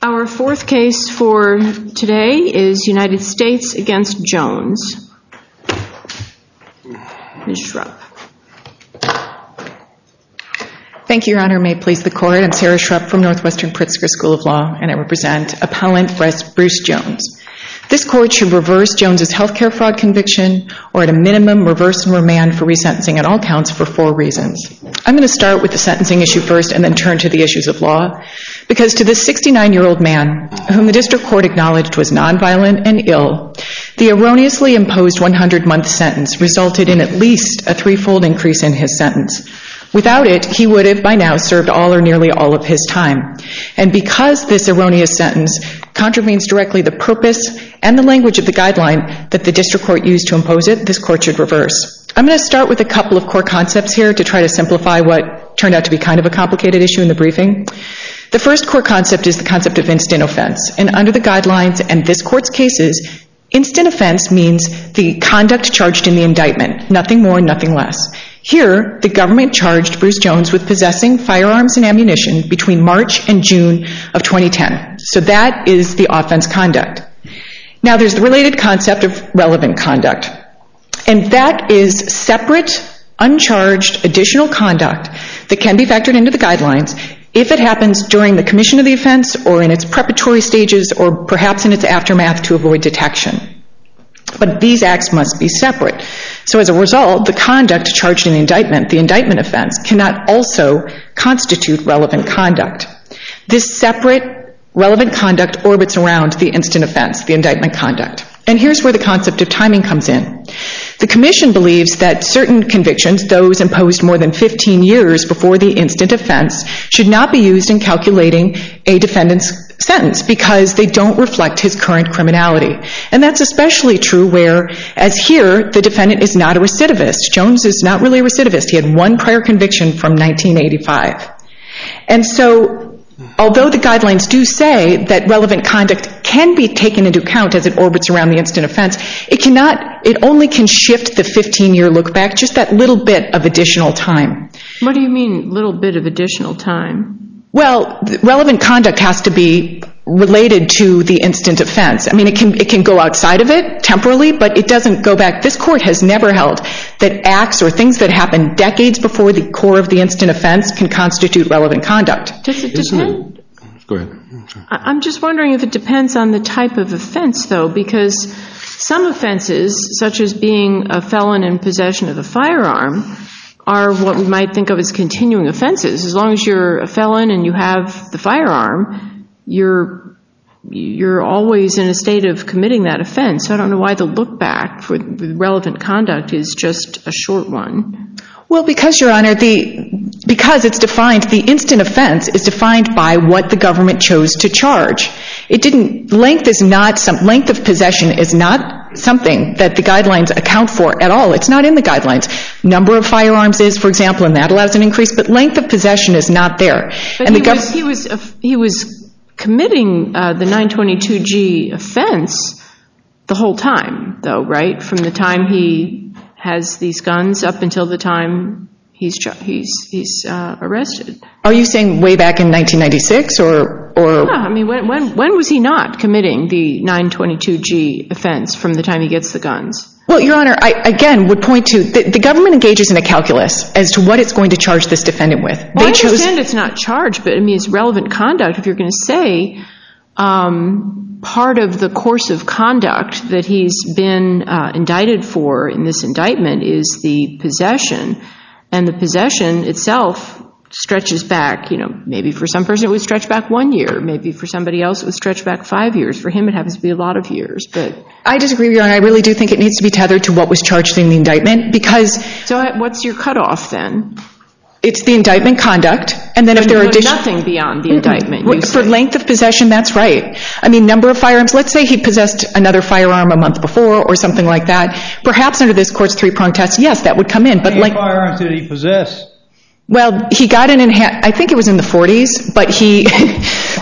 Our fourth case for today is United States against Jones. Ms. Schrupp. Thank you, Your Honor. May it please the Court. I'm Sarah Schrupp from Northwestern Pritzker School of Law, and I represent appellant Bruce Jones. This Court should reverse Jones's healthcare fraud conviction, or at a minimum, reverse and remand for resentencing on all counts for 4 reasons. I'm going to start with the sentencing issue first and then turn to the issues of law, because to this 69-year-old man, whom the district court acknowledged was nonviolent and ill, the erroneously imposed 100-month sentence resulted in at least a 3-fold increase in his sentence. Without it, he would have by now served all or nearly all of his time. And because this erroneous sentence contravenes directly the purpose and the language of the guideline that the district court used to impose it, this court should reverse. I'm going to start with a couple of core concepts here to try to simplify what turned out to be kind of a complicated issue in the briefing. The first core concept is the concept of instant offense. And under the guidelines and this court's cases, instant offense means the conduct charged in the indictment, nothing more, nothing less. Here, the government charged Bruce Jones with possessing firearms and ammunition between March and June of 2010. So that is the offense conduct. Now, there's the related concept of relevant conduct. And that is separate, uncharged, additional conduct that can be factored into the guidelines if it happens during the commission of the offense or in its preparatory stages or perhaps in its aftermath to avoid detection. But these acts must be separate. So as a result, the conduct charged in the indictment offense, cannot also constitute relevant conduct. This separate, relevant conduct orbits around the instant offense, the indictment conduct. And here's where the concept of timing comes in. The Commission believes that certain convictions, those imposed more than 15 years before the instant offense, should not be used in calculating a defendant's sentence because they don't reflect his current criminality. And that's especially true where, as here, the defendant is not a recidivist. Jones is not really a recidivist. He had one prior conviction from 1985. And so, although the guidelines do say that relevant conduct can be taken into account as it orbits around the instant offense, it only can shift the 15-year look back just that little bit of additional time. What do you mean, little bit of additional time? Well, relevant conduct has to be related to the instant offense. I mean, it can go outside of it temporally, but it doesn't go back. This court has never held that acts or things that happen decades before the core of the instant offense can constitute relevant conduct. Does it depend? Go ahead. I'm just wondering if it depends on the type of offense, though, because some offenses, such as being a felon in possession of a firearm, are what we might think of as continuing offenses. As long as you're a felon and you have the firearm, you're always in a state of committing that offense. So I don't know why the look back for the relevant conduct is just a short one. Well, because, Your Honor, because it's defined, the instant offense is defined by what the government chose to charge. Length of possession is not something that the guidelines account for at all. It's not in the guidelines. Number of firearms is, for example, and that allows an increase, but length of possession is not there. But he was committing the 922G offense the whole time, though, right? From the time he has these guns up until the time he's arrested. Are you saying way back in 1996 or? Yeah, I mean, when was he not committing the 922G offense from the time he gets the guns? Well, Your Honor, I again would point to the government engages in a calculus as to what it's going to charge this defendant with. Well, I understand it's not charged, but I mean, it's relevant conduct. If you're going to say part of the course of conduct that he's been indicted for in this indictment is the possession, and the possession itself stretches back, maybe for some person it would stretch back 1 year, maybe for somebody else it would stretch back 5 years. For him it happens to be a lot of years. But I disagree, Your Honor. I really do think it needs to be tethered to what was charged in the indictment because... So what's your cutoff then? It's the indictment conduct, and then if there are additional... Nothing beyond the indictment. For length of possession, that's right. I mean, number of firearms, let's say he possessed another firearm a month before or something like that. Perhaps under this court's 3-pronged test, yes, that would come in. How many firearms did he possess? Well, he got it in, I think it was in the 40s, but he did...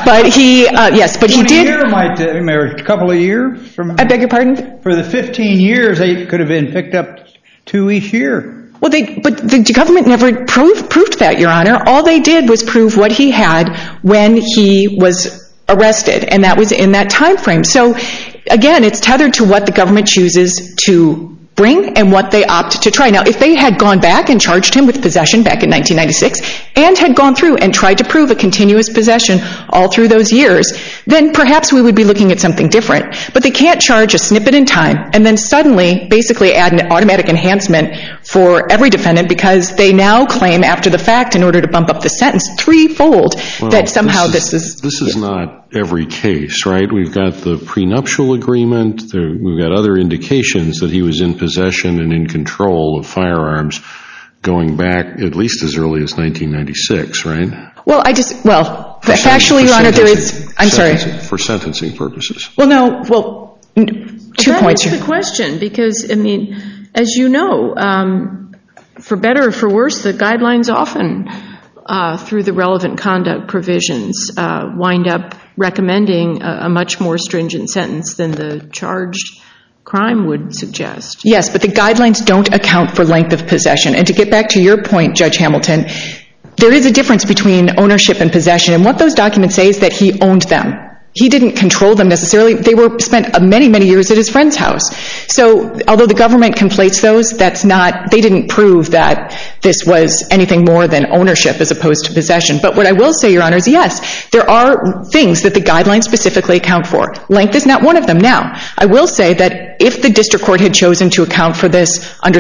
A couple of years? I beg your pardon? For the 15 years, they could have been picked up 2 each year. Well, but the government never proved that, Your Honor. All they did was prove what he had when he was arrested, and that was in that time frame. So, again, it's tethered to what the government chooses to bring and what they opt to try. Now, if they had gone back and charged him with possession back in 1996 and had gone through and tried to prove a continuous possession all through those years, then perhaps we would be looking at something different. But they can't charge a snippet in time and then suddenly basically add an automatic enhancement for every defendant because they now claim after the fact in order to bump up the sentence threefold that somehow this is... This is not every case, right? We've got the prenuptial agreement. We've got other indications that he was in possession and in control of firearms going back at least as early as 1996, right? Well, factually, Your Honor, there is... I'm sorry. For sentencing purposes. Well, no, well, 2 points here. That's the question because, I mean, as you know, for better or for worse, the guidelines often, through the relevant conduct provisions, wind up recommending a much more stringent sentence than the charged crime would suggest. Yes, but the guidelines don't account for length of possession. And to get back to your point, Judge Hamilton, there is a difference between ownership and possession. And what those documents say is that he owned them. He didn't control them necessarily. They were spent many, many years at his friend's house. So although the government conflates those, they didn't prove that this was anything more than ownership as opposed to possession. But what I will say, Your Honor, is yes, there are things that the guidelines specifically account for. Length is not one of them. Now, I will say that if the district court had chosen to account for this under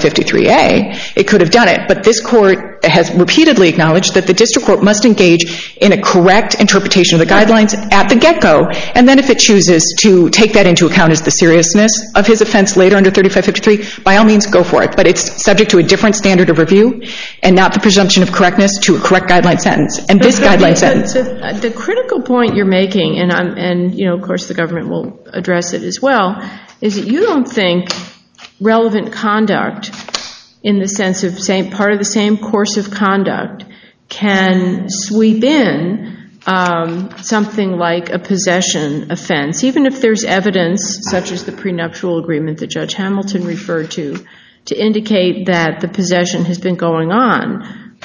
3553A, it could have done it. But this court has repeatedly acknowledged that the district court must engage in a correct interpretation of the guidelines at the get-go, and then if it chooses to take that into account as the seriousness of his offense later under 3553, by all means, go for it. But it's subject to a different standard of review and not the presumption of correctness to a correct guideline sentence. And this guideline sentence... The critical point you're making, and you know, of course the government will address it as well, is that you don't think relevant conduct in the sense of part of the same course of conduct can sweep in something like a possession offense, even if there's evidence, such as the prenuptial agreement that Judge Hamilton referred to indicate that the possession has been going on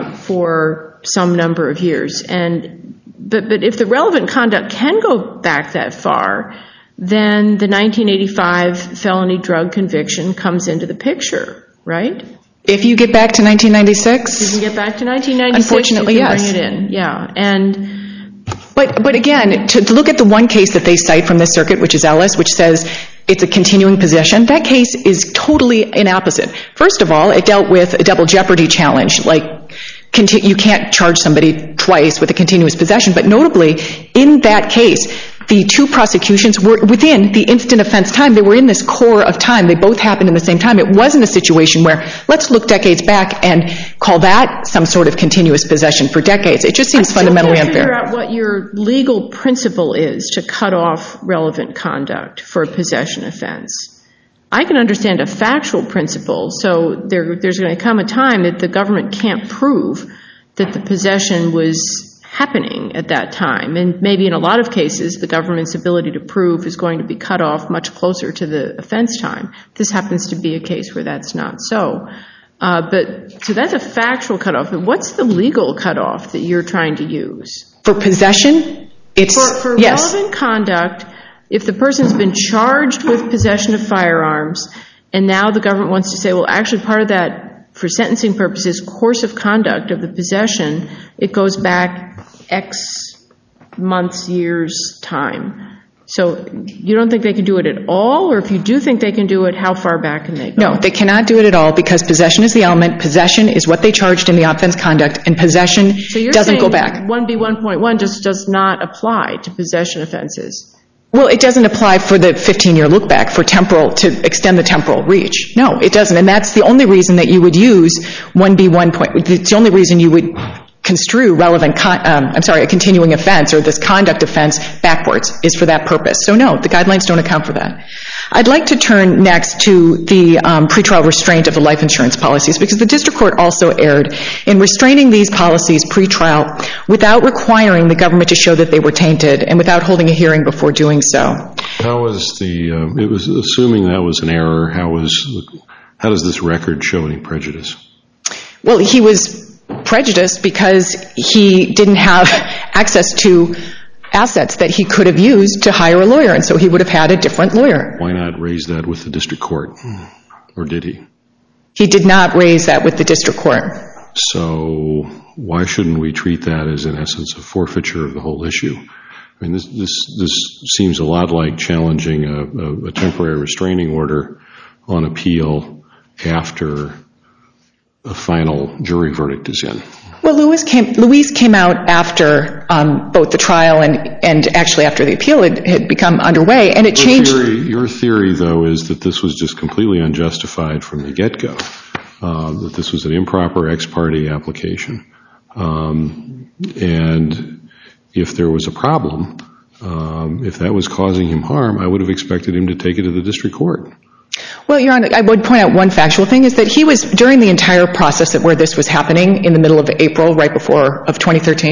for some number of years. But if the relevant conduct can go back that far, then the 1985 felony drug conviction comes into the picture, right? If you get back to 1996? You can get back to 1996. Unfortunately, you can yes. Bring it in, yeah. But again, to look at the one case that they cite from this circuit, which is Ellis, which says it's a continuing possession, that case is totally inopposite. First of all, it dealt with a double jeopardy challenge, like you can't charge somebody twice with a continuous possession. But notably, in that case, the two prosecutions were within the instant offense time. They were in this core of time. They both happened in the same time. It wasn't a situation where let's look decades back and call that some sort of continuous possession for decades. It just seems fundamentally unfair. I still can't figure out what your legal principle is to cut off relevant conduct for a possession offense. I can understand a factual principle, so there's going to come a time that the government can't prove that the possession was happening at that time. And maybe in a lot of cases, the government's ability to prove is going to be cut off much closer to the offense time. This happens to be a case where that's not so. So that's a factual cutoff. But what's the legal cutoff that you're trying to use? For possession, it's... For yes. relevant conduct, if the person's been charged with possession of firearms, and now the government wants to say, well, actually part of that, for sentencing purposes, course of conduct of the possession, it goes back X months, years, time. So you don't think they can do it at all? Or if you do think they can do it, how far back can they go? No, they cannot do it at all because possession is the element. Possession is what they charged in the offense conduct, and possession doesn't go back. So you're saying 1B1.1 just does not apply to possession offenses? Well, it doesn't apply for the 15-year look back to extend the temporal reach. No, it doesn't. And that's the only reason that you would use 1B1. It's the only reason you would construe a continuing offense or this conduct offense backwards is for that purpose. So no, the guidelines don't account for that. I'd like to turn next to the pretrial restraint of the life insurance policies because the district court also erred in restraining these policies pretrial without requiring the government to show that they were tainted and without holding a hearing before doing so. How was it was assuming that was an error, how does this record show any prejudice? Well, he was prejudiced because he didn't have access to assets that he could have used to hire a lawyer, and so he would have had a different lawyer. Why not raise that with the district court? Or did he? He did not raise that with the district court. So why shouldn't we treat that as, in essence, a forfeiture of the whole issue? I mean, this seems a lot like challenging a temporary restraining order on appeal after a final jury verdict is in. Well, Luis came out after both the trial and actually after the appeal had become underway, and it changed. Your theory, though, is that this was just completely unjustified from the get-go, that this was an improper ex parte application. And if there was a problem, if that was causing him harm, I would have expected him to take it to the district court. Well, Your Honor, I would point out one factual thing, is that he was, during the entire process where this was happening in the middle of April, right before of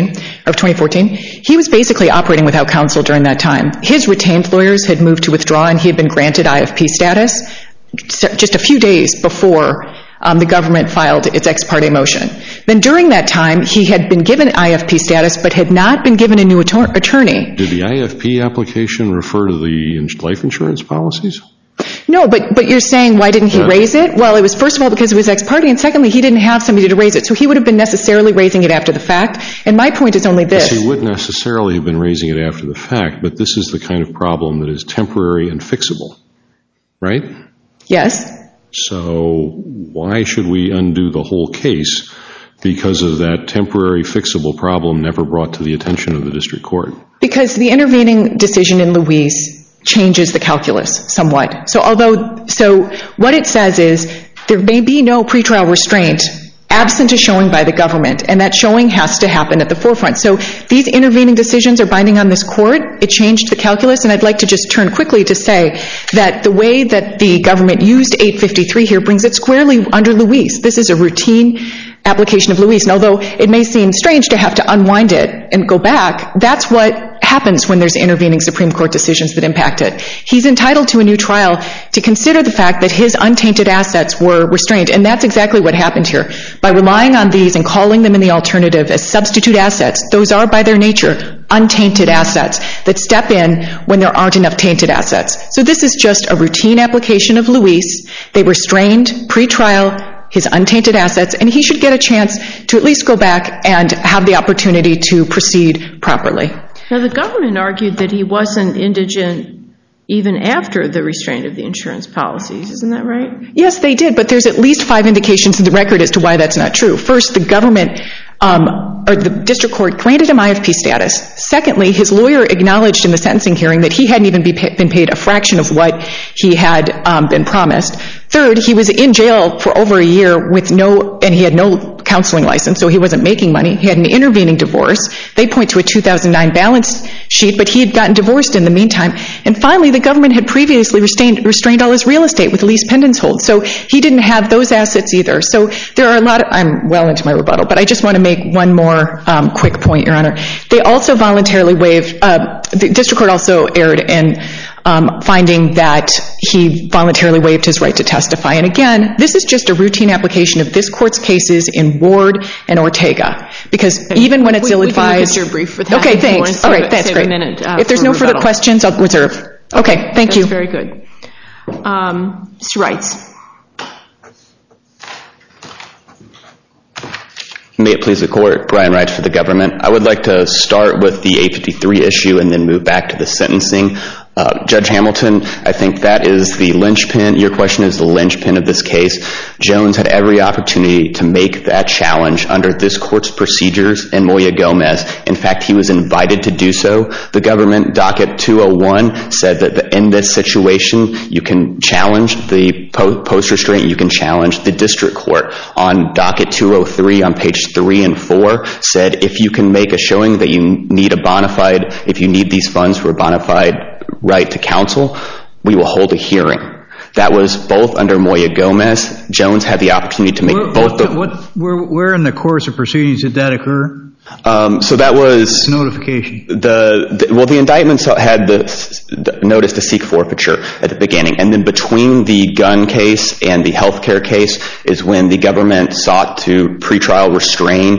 2014, he was basically operating without counsel during that time. His retained lawyers had moved to withdraw, and he had been granted IFP status just a few days before the government filed its ex parte motion. Then during that time, he had been given IFP status, but had not been given a new attorney. Did the IFP application refer to the life insurance policies? No, but you're saying why didn't he raise it? Well, it was first of all because it was ex parte, and secondly, he didn't have somebody to raise it. So he would have been necessarily raising it after the fact. And my point is only this. Yes, he would necessarily have been raising it after the fact, but this is the kind of problem that is temporary and fixable, right? Yes. So why should we undo the whole case because of that temporary fixable problem never brought to the attention of the district court? Because the intervening decision in Luis changes the calculus somewhat. So what it says is there may be no pretrial restraint absent a showing by the government, and that showing has to happen at the forefront. So these intervening decisions are binding on this court. It changed the calculus, and I'd like to just turn quickly to say that the way that the government used 853 here brings it squarely under Luis. This is a routine application of Luis, and although it may seem strange to have to unwind it and go back, that's what happens when there's intervening Supreme Court decisions that impact it. He's entitled to a new trial to consider the fact that his untainted assets were restrained, and that's exactly what happened here. By relying on these and calling them in the alternative as substitute assets, those are by their nature untainted assets that step in when there aren't enough tainted assets. So this is just a routine application of Luis. They restrained pre-trial his untainted assets, and he should get a chance to at least go back and have the opportunity to proceed properly. Now, the government argued that he wasn't indigent even after the restraint of the insurance policies. Isn't that right? Yes, they did, but there's at least 5 indications in the record as to why that's not true. First, the government, or the district court, granted him IFP status. Secondly, his lawyer acknowledged in the sentencing hearing that he hadn't even been paid a fraction of what he had been promised. Third, he was in jail for over a year and he had no counseling license, so he wasn't making money. He had an intervening divorce. They point to a 2009 balance sheet, but he had gotten divorced in the meantime. And finally, the government had previously restrained all his real estate with lease pendants hold, so he didn't have those assets either. So there are a lot of, I'm well into my rebuttal, but I just want to make one more quick point, Your Honor. They also voluntarily waived, the district court also erred in finding that he voluntarily waived his right to testify. And again, this is just a routine application of this court's cases in Ward and Ortega, because even when it's ill-advised. We can look at your brief for that. Okay, thanks. All right, that's great. If there's no further questions, I'll reserve. Okay, thank you. That's very good. Mr. Reitz. May it please the court, Brian Reitz for the government. I would like to start with the 853 issue and then move back to the sentencing. Judge Hamilton, I think that is the linchpin. Your question is the linchpin of this case. Jones had every opportunity to make that challenge under this court's procedures in Moya Gomez. In fact, he was invited to do so. The government docket 201 said that in this situation, you can challenge the post-restraint, you can challenge the district court. On docket 203 on page 3 and 4 said if you can make a showing that you need a bona fide, if you need these funds for a bona fide right to counsel, we will hold a hearing. That was both under Moya Gomez. Jones had the opportunity to make both. Where in the course of proceedings did that occur? So that was notification. The indictments had the notice to seek forfeiture at the beginning, and then between the gun case and the healthcare case is when the government sought to pretrial restrain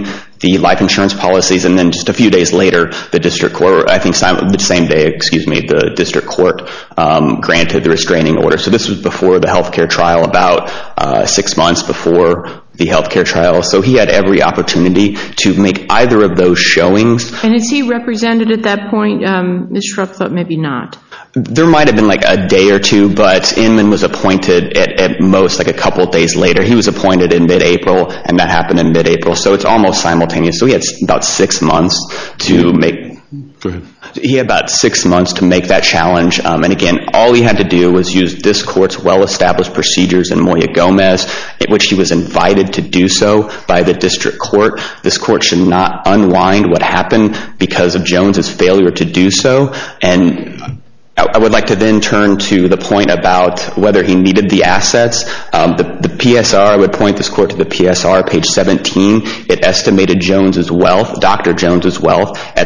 the life insurance policies, and then just a few days later, the district court, I think the same day, the district court granted the restraining order. So this was before the healthcare trial, about 6 months before the healthcare trial. So he had every opportunity to make either of those showings. And is he represented at that point? Ms. Schrupp thought maybe not. There might have been like a day or two, but Inman was appointed at most like a couple of days later. He was appointed in mid-April, and that happened in mid-April. So it's almost simultaneous. So he had about 6 months to make... Go ahead. He had about 6 months to make that challenge. And again, all he had to do was use this court's well-established procedures in Moya Gomez, in which he was invited to do so by the district court. This court should not unwind what happened because of Jones's failure to do so. And I would like to then turn to the point about whether he needed the assets. The PSR, I would point this court to the PSR, page 17. It estimated Jones's wealth, Dr. Jones's wealth, at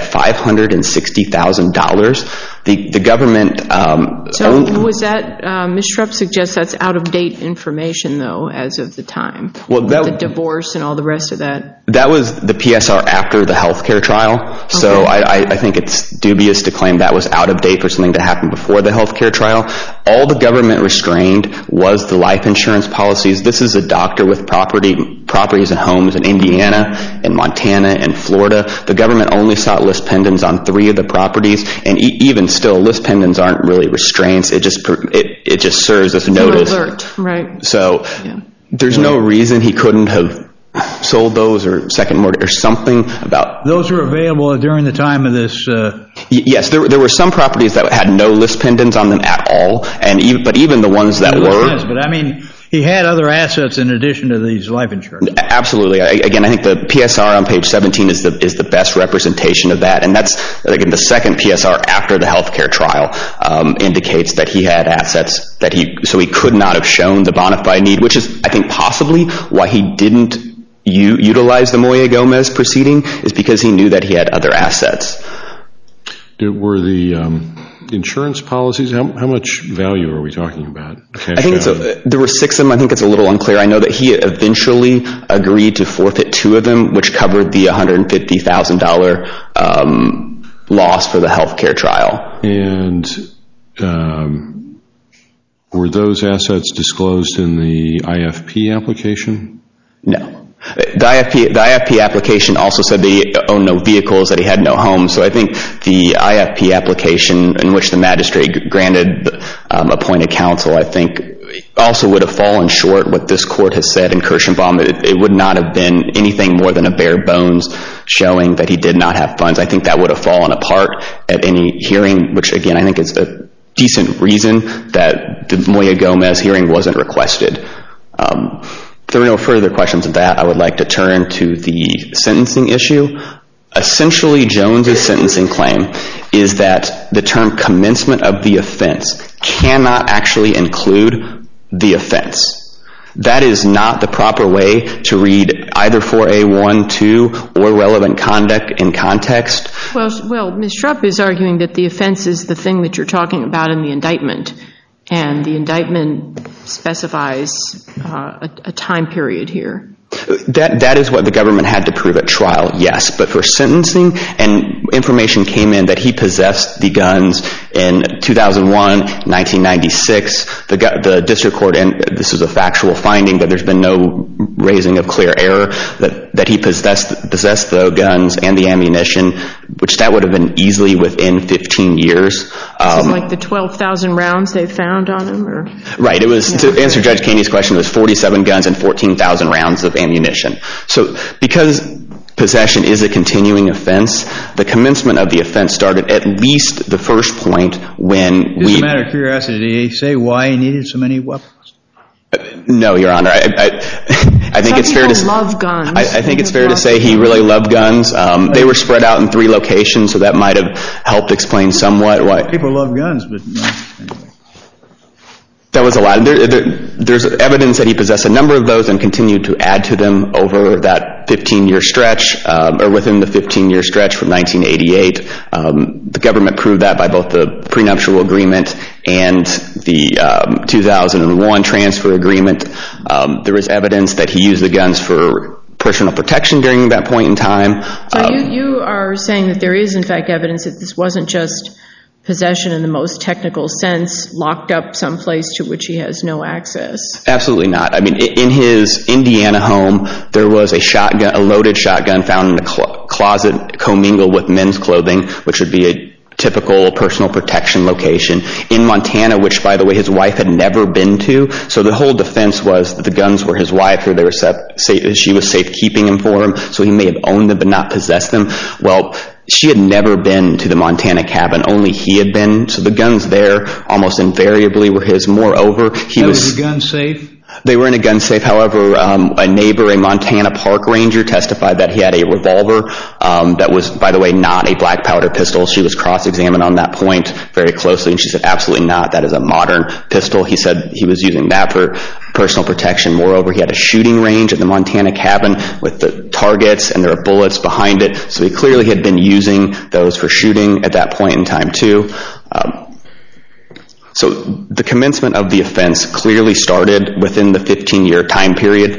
$560,000. The government... So was that, Ms. Schrupp suggests that's out-of-date information, though, as of the time, with the divorce and all the rest of that? That was the PSR after the healthcare trial. Okay. So I think it's dubious to claim that was out of date for something to happen before the healthcare trial. All the government restrained was the life insurance policies. This is a doctor with properties and homes in Indiana, in Montana, and Florida. The government only sought list pendants on 3 of the properties, and even still, list pendants aren't really restraints. It just serves as notice. Alert, right. So there's no reason he couldn't have sold those or second mortgage or something about... Those were available during the time of this... Yes, there were some properties that had no list pendants on them at all, but even the ones that were... But I mean, he had other assets in addition to these life insurance. Absolutely. Again, I think the PSR on page 17 is the best representation of that, and that's, again, the second PSR after the healthcare trial indicates that he had assets so he could not have shown the bona fide need, which is, I think, possibly why he didn't utilize the Moya Gomez proceeding, is because he knew that he had other assets. Were the insurance policies, how much value are we talking about? I think there were 6 of them. I think it's a little unclear. I know that he eventually agreed to forfeit 2 of them, which covered the $150,000 loss for the healthcare trial. And were those assets disclosed in the IFP application? No. The IFP application also said that he owned no vehicles, that he had no home. So I think the IFP application in which the magistrate granted appointed counsel, I think, also would have fallen short what this court has said in Kirschenbaum. It would not have been anything more than a bare bones showing that he did not have funds. I think that would have fallen apart at any hearing, which, again, I think is a decent reason that the Moya Gomez hearing wasn't requested. If there are no further questions of that, I would like to turn to the sentencing issue. Essentially, Jones's sentencing claim is that the term commencement of the offense cannot actually include the offense. That is not the proper way to read either 4A1, 2, or relevant conduct in context. Well, Ms. Schrupp is arguing that the offense is the thing that you're talking about in the indictment, and the indictment specifies a time period here. That is what the government had to prove at trial, yes. But for sentencing, and information came in that he possessed the guns in 2001, 1996. The district court, and this is a factual finding, that there's been no raising of clear error, that he possessed the guns and the ammunition, which that would have been easily within 15 years. This is like the 12,000 rounds they found on him? Or? Right. It was, to answer Judge Kaney's question, it was 47 guns and 14,000 rounds of ammunition. So because possession is a continuing offense, the commencement of the offense started at least the first point when Just a matter of curiosity, did he say why he needed so many weapons? No, Your Honor. I think it's fair to love guns. I think it's fair to say he really loved guns. They were spread out in 3 locations, so that might have helped explain somewhat why. People love guns, but anyway. That was a lot. There's evidence that he possessed a number of those and continued to add to them over that 15-year stretch, or within the 15-year stretch from 1988. The government proved that by both the prenuptial agreement and the 2001 transfer agreement. There was evidence that he used the guns for personal protection during that point in time. So you are saying that there is, in fact, evidence that this wasn't just possession in the most technical sense, locked up someplace to which he has no access? Absolutely not. I mean, in his Indiana home, there was a loaded shotgun found in a closet commingled with men's clothing, which would be a typical personal protection location. In Montana, which, by the way, his wife had never been to, so the whole defense was that the guns were his wife, or she was safekeeping them for him, so he may have owned them but not possessed them. Well, she had never been to the Montana cabin. Only he had been. So the guns there almost invariably were his. Moreover, was the gun safe? They were in a gun safe. However, a neighbor, a Montana park ranger, testified that he had a revolver that was, by the way, not a black powder pistol. She was cross-examined on that point very closely, and she said, absolutely not. That is a modern pistol. He said he was using that for personal protection. Moreover, he had a shooting range at the Montana cabin with the targets, and there are bullets behind it. So he clearly had been using those for shooting at that point in time, too. So the commencement of the offense clearly started within the 15-year time period.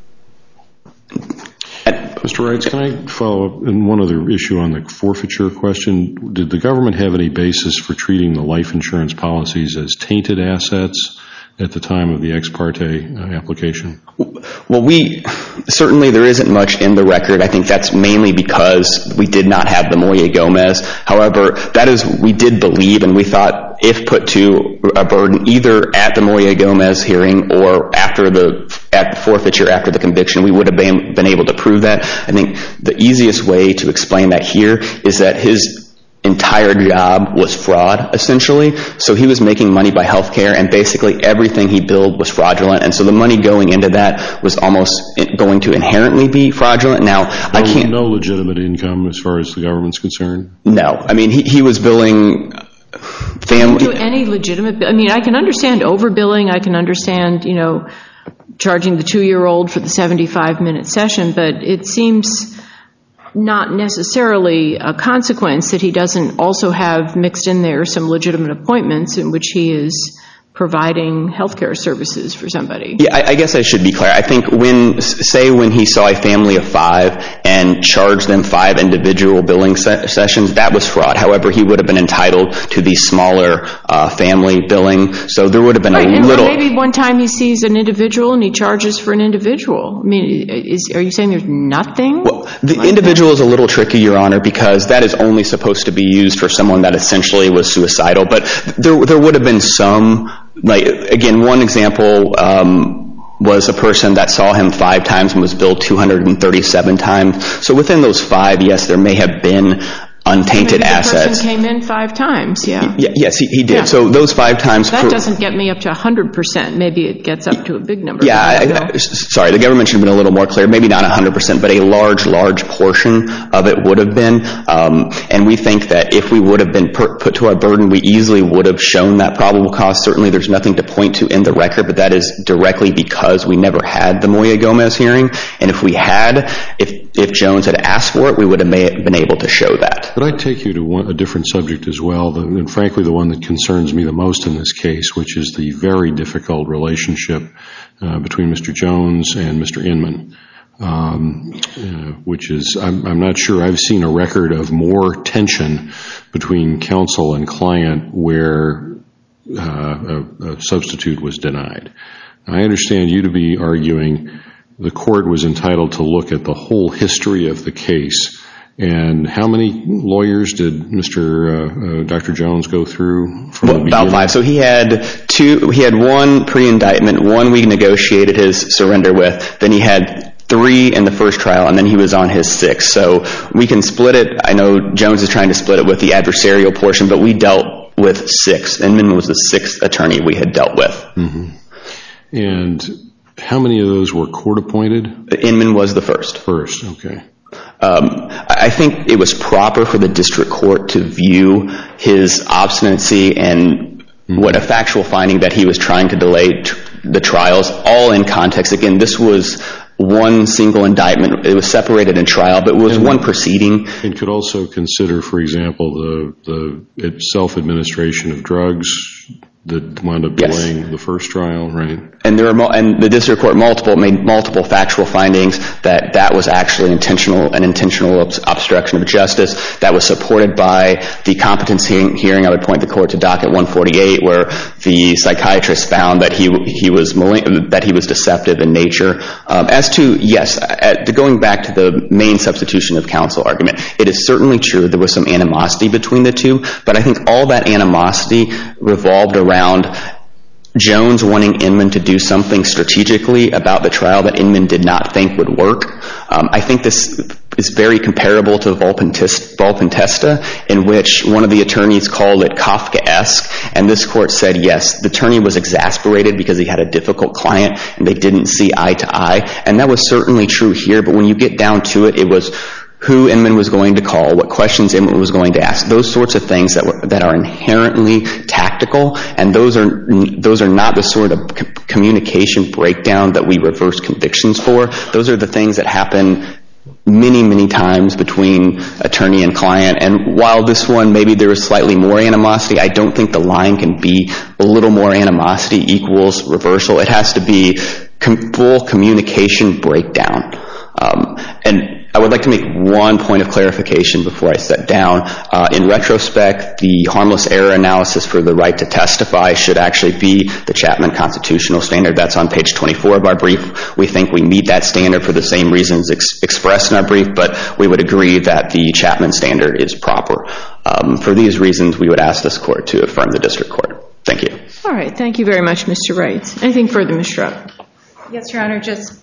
Mr. Reitz, can I follow up in one other issue on the forfeiture question? Did the government have any basis for treating the life insurance policies as tainted assets at the time of the ex parte application? Well, certainly there isn't much in the record. I think that's mainly because we did not have the Moya Gomez. However, we did believe, and we thought if put to a burden either at the Moya Gomez hearing or at the forfeiture after the conviction, we would have been able to prove that. I think the easiest way to explain that here is that his entire job was fraud, essentially. So he was making money by health care, and basically everything he billed was fraudulent, and so the money going into that was almost going to inherently be fraudulent. Now, No legitimate income as far as the government's concerned? No. I mean, he was billing family... Do any legitimate... I mean, I can understand overbilling. I can understand, charging the 2-year-old for the 75-minute session, but it seems not necessarily a consequence that he doesn't also have mixed in there some legitimate appointments in which he is providing healthcare services for somebody. Yeah, I guess I should be clear. I think when he saw a family of 5 and charged them 5 individual billing sessions, that was fraud. However, he would have been entitled to the smaller family billing, so there would have been a little... Maybe one time he sees an individual and he charges for an individual. I mean, are you saying there's nothing? Well, the individual is a little tricky, Your Honor, because that is only supposed to be used for someone that essentially was suicidal, but there would have been some... Again, one example was a person that saw him 5 times and was billed 237 times. So within those 5, yes, there may have been untainted assets. The person came in 5 times, yeah. Yes, he did. Yeah. So those 5 times... That doesn't get me up to 100%. Maybe it gets up to a big number. Yeah, sorry, the government should have been a little more clear. Maybe not 100%, but a large portion of it would have been. And we think that if we would have been put to our burden, we easily would have shown that probable cause. Certainly there's nothing to point to in the record, but that is directly because we never had the Moya Gomez hearing. And if we had, if Jones had asked for it, we would have been able to show that. But I'd take you to a different subject as well, and frankly the one that concerns me the most in this case, which is the very difficult relationship between Mr. Jones and Mr. Inman, which is, I'm not sure I've seen a record of more tension between counsel and client where a substitute was denied. I understand you to be arguing the court was entitled to look at the whole history of the case. And how many lawyers did Dr. Jones go through from the beginning? About 5. So he had 2. He had 1 pre-indictment, 1 we negotiated his surrender with. Then he had 3 in the first trial, and then he was on his 6th. So we can split it. I know Jones is trying to split it with the adversarial portion, but we dealt with 6. Inman was the 6th attorney we had dealt with. Mm-hmm. And how many of those were court-appointed? Inman was the first. First, okay. I think it was proper for the district court to view his obstinacy and what a factual finding that he was trying to delay the trials, all in context. Again, this was 1 single indictment. It was separated in trial, but it was 1 proceeding. And could also consider, for example, the self-administration of drugs that wound up Yes. delaying the first trial, right? And and the district court made multiple factual findings that was actually an intentional obstruction of justice that was supported by the competency hearing. I would point the court to docket 148, where the psychiatrist found that he was deceptive in nature. As to going back to the main substitution of counsel argument, it is certainly true there was some animosity between the two, but I think all that animosity revolved around Jones wanting Inman to do something strategically about the trial that Inman did not think would work. I think this is very comparable to Volpentesta, in which one of the attorneys called it Kafkaesque, and this court said, yes, the attorney was exasperated because he had a difficult client and they didn't see eye to eye, and that was certainly true here, but when you get down to it, it was who Inman was going to call, what questions Inman was going to ask, those sorts of things that are inherently tactical, and those are not the sort of communication breakdown that we reverse convictions for. Those are the things that happen many, many times between attorney and client, and while this one maybe there was slightly more animosity, I don't think the line can be a little more animosity equals reversal. It has to be full communication breakdown. And I would like to make one point of clarification before I sit down. In retrospect, the harmless error analysis for the right to testify should actually be the Chapman constitutional standard. That's on page 24 of our brief. We think we meet that standard for the same reasons expressed in our brief, but we would agree that the Chapman standard is proper. For these reasons, we would ask this court to affirm the district court. Thank you. All right. Thank you very much, Mr. Wright. Anything further, Ms. Schrupp? Yes, Your Honor, just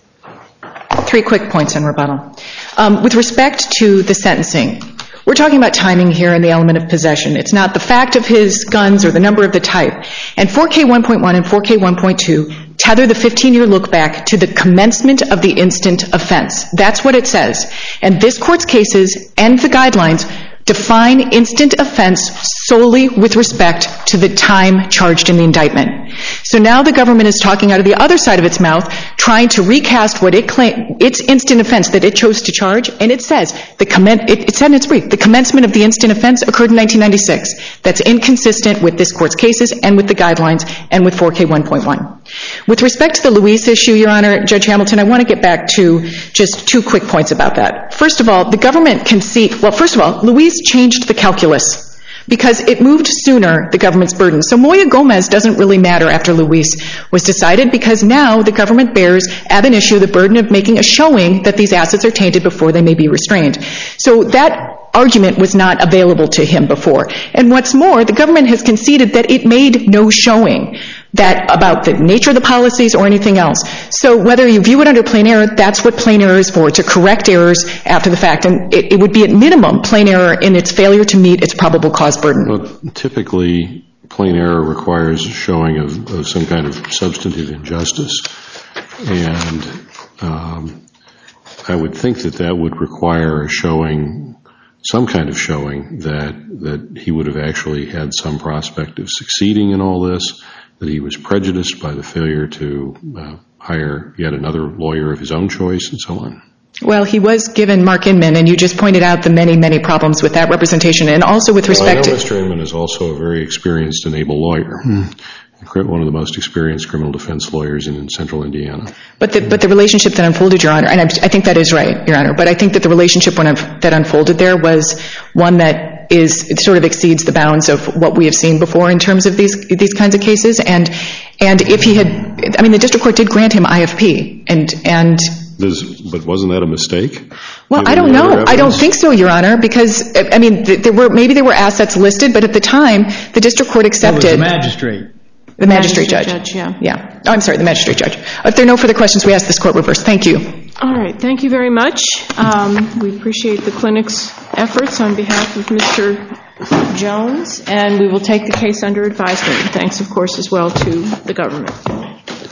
3 quick points in rebuttal. With respect to the sentencing, we're talking about timing here and the element of possession. It's not the fact of his guns or the number of the type. And 4K1.1 and 4K1.2 tether the 15-year look back to the commencement of the instant offense. That's what it says. And this court's cases and the guidelines define instant offense solely with respect to the time charged in the indictment. So now the government is talking out of the other side of its mouth, trying to recast what it claimed, its instant offense that it chose to charge, and it says, it said in its brief, the commencement of the instant offense occurred in 1996. That's inconsistent with this court's cases and with the guidelines and with 4K1.1. With respect to the Luis issue, Your Honor, Judge Hamilton, I want to get back to just 2 quick points about that. First of all, the government first of all, Luis changed the calculus because it moved sooner, the government's burden. So Moya Gomez doesn't really matter after Luis was decided because now the government bears ab initio the burden of making a showing that these assets are tainted before they may be restrained. So that argument was not available to him before. And what's more, the government has conceded that it made no showing about the nature of the policies or anything else. So whether you view it under plain error, that's what plain error is for, to correct errors after the fact. And it would be at minimum plain error in its failure to meet its probable cause burden. Well, typically, plain error requires a showing of some kind of substantive injustice. And I would think that would require a showing, some kind of showing that he would have actually had some prospect of succeeding in all this, that he was prejudiced by the failure to hire yet another lawyer of his own choice, and so on. Well, he was given Mark Inman, and you just pointed out the many, many problems with that representation, and also with respect to... I know Mr. Inman is also a very experienced and able lawyer, one of the most experienced criminal defense lawyers in central Indiana. But the relationship that unfolded, Your Honor, and I think that is right, Your Honor, but I think that the relationship that unfolded there was one that it sort of exceeds the bounds of what we have seen before in terms of these kinds of cases. And if he had, the district court did grant him IFP, But wasn't that a mistake? Well, I don't know. I don't think so, Your Honor, because, maybe there were assets listed, but at the time, the district court accepted... It was the magistrate. The magistrate judge. Yeah. Oh, I'm sorry, the magistrate judge. If there are no further questions, we ask this court reverse. Thank you. All right. Thank you very much. We appreciate the clinic's efforts on behalf of Mr. Jones, and we will take the case under advisement. Thanks, of course, as well to the government.